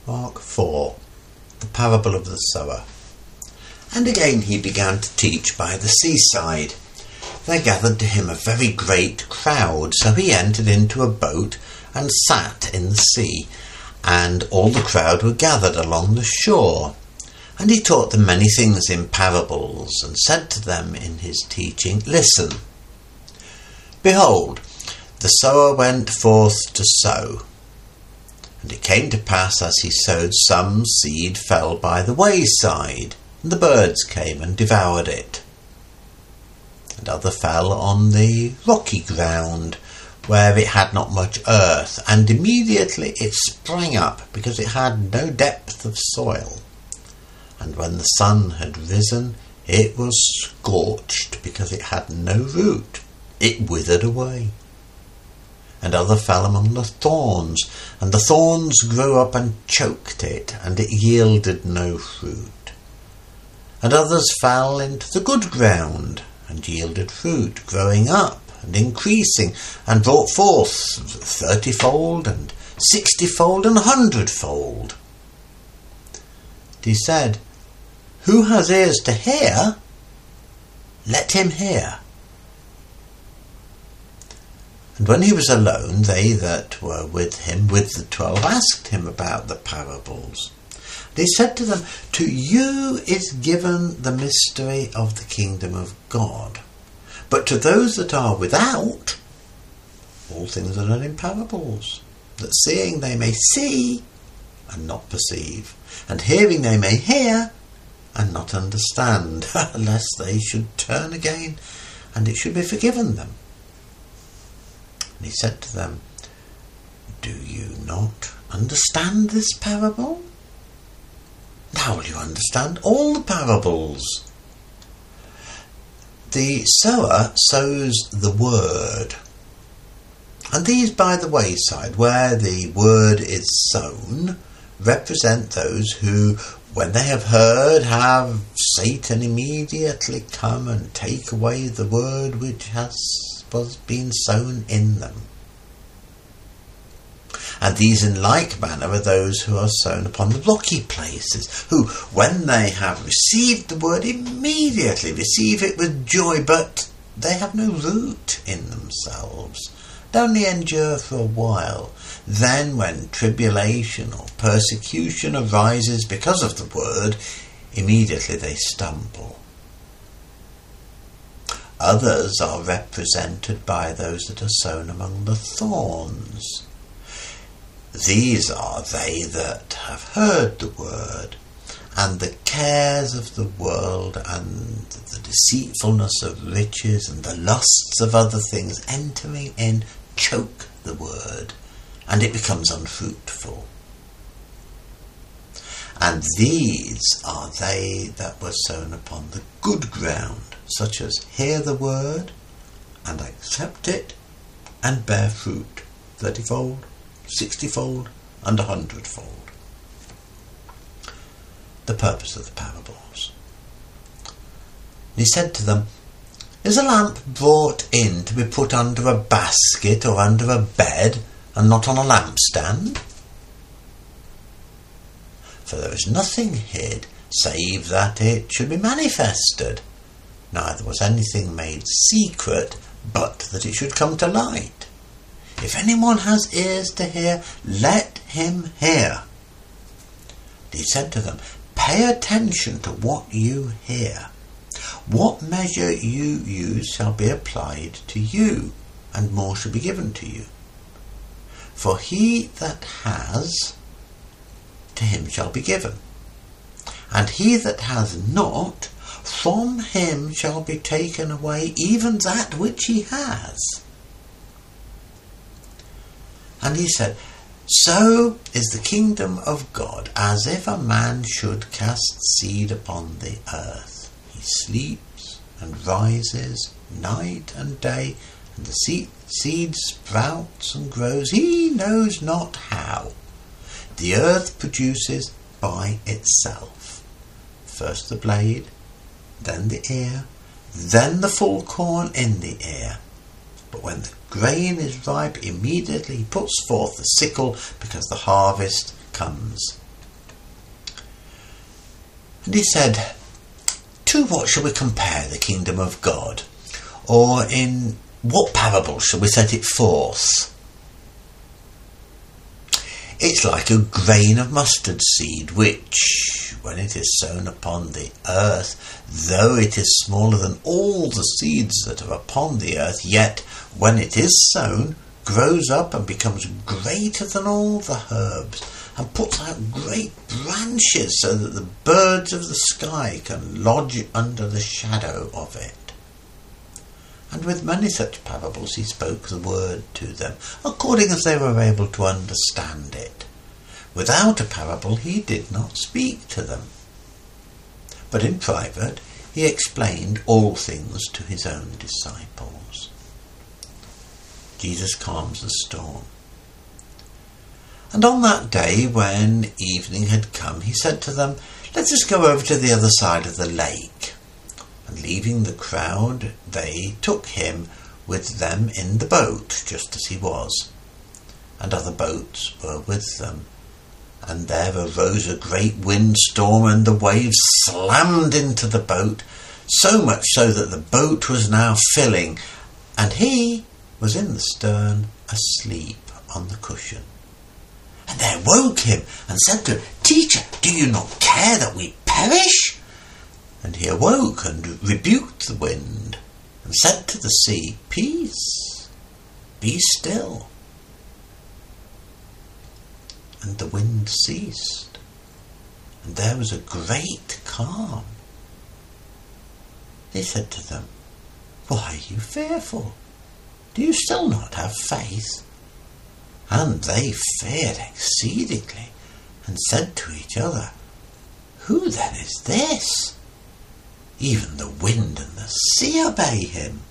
Mark 4. The parable of the sower. And again he began to teach by the seaside. There gathered to him a very great crowd, so he entered into a boat and sat in the sea, and all the crowd were gathered along the shore. And he taught them many things in parables, and said to them in his teaching, Listen, behold, the sower went forth to sow. And it came to pass, as he sowed, some seed fell by the wayside, and the birds came and devoured it. And other fell on the rocky ground, where it had not much earth, and immediately it sprang up, because it had no depth of soil. And when the sun had risen, it was scorched, because it had no root. It withered away. And other fell among the thorns, and the thorns grew up and choked it, and it yielded no fruit. And others fell into the good ground, and yielded fruit, growing up and increasing, and brought forth 30-fold, and 60-fold, and 100-fold. He said, Who has ears to hear, let him hear. And when he was alone, they that were with him, with the 12, asked him about the parables. And he said to them, To you is given the mystery of the kingdom of God. But to those that are without, all things are done in parables, that seeing they may see and not perceive, and hearing they may hear and not understand, lest they should turn again, and it should be forgiven them. And he said to them, Do you not understand this parable? Now will you understand all the parables? The sower sows the word, and these by the wayside, where the word is sown, represent those who, when they have heard, have Satan immediately come and take away the word which was been sown in them. And these in like manner are those who are sown upon the rocky places, who, when they have received the word, immediately receive it with joy, but they have no root in themselves, and only endure for a while. Then, when tribulation or persecution arises because of the word, immediately they stumble. Others are represented by those that are sown among the thorns. These are they that have heard the word, and the cares of the world and the deceitfulness of riches and the lusts of other things entering in choke the word, and it becomes unfruitful. And these are they that were sown upon the good ground, such as hear the word and accept it and bear fruit 30-fold, 60-fold, and 100-fold. The purpose of the parables. He said to them, Is a lamp brought in to be put under a basket or under a bed, and not on a lampstand? For there is nothing hid, save that it should be manifested. Neither was anything made secret, but that it should come to light. If anyone has ears to hear, let him hear. He said to them, Pay attention to what you hear. What measure you use shall be applied to you, and more shall be given to you. For he that has, to him shall be given. And he that has not, from him shall be taken away even that which he has. And he said, So is the kingdom of God, as if a man should cast seed upon the earth. He sleeps and rises night and day, and the seed sprouts and grows, he knows not how. The earth produces by itself, first the blade, then the ear, then the full corn in the ear. But when the grain is ripe, immediately he puts forth the sickle, because the harvest comes. And he said, to what shall we compare the kingdom of God? Or in what parable shall we set it forth? It's like a grain of mustard seed, which, when it is sown upon the earth, though it is smaller than all the seeds that are upon the earth, yet when it is sown, grows up and becomes greater than all the herbs, and puts out great branches so that the birds of the sky can lodge under the shadow of it. And with many such parables he spoke the word to them, according as they were able to understand it. Without a parable he did not speak to them. But in private he explained all things to his own disciples. Jesus calms the storm. And on that day, when evening had come, he said to them, let us go over to the other side of the lake. And leaving the crowd, they took him with them in the boat, just as he was. And other boats were with them. And there arose a great windstorm, and the waves slammed into the boat, so much so that the boat was now filling, and he was in the stern, asleep on the cushion. And they woke him and said to him, Teacher, do you not care that we perish? And he awoke and rebuked the wind and said to the sea, Peace, be still. And the wind ceased, and there was a great calm. They said to them, Why are you fearful? Do you still not have faith? And they feared exceedingly, and said to each other, Who then is this? Even the wind and the sea obey him.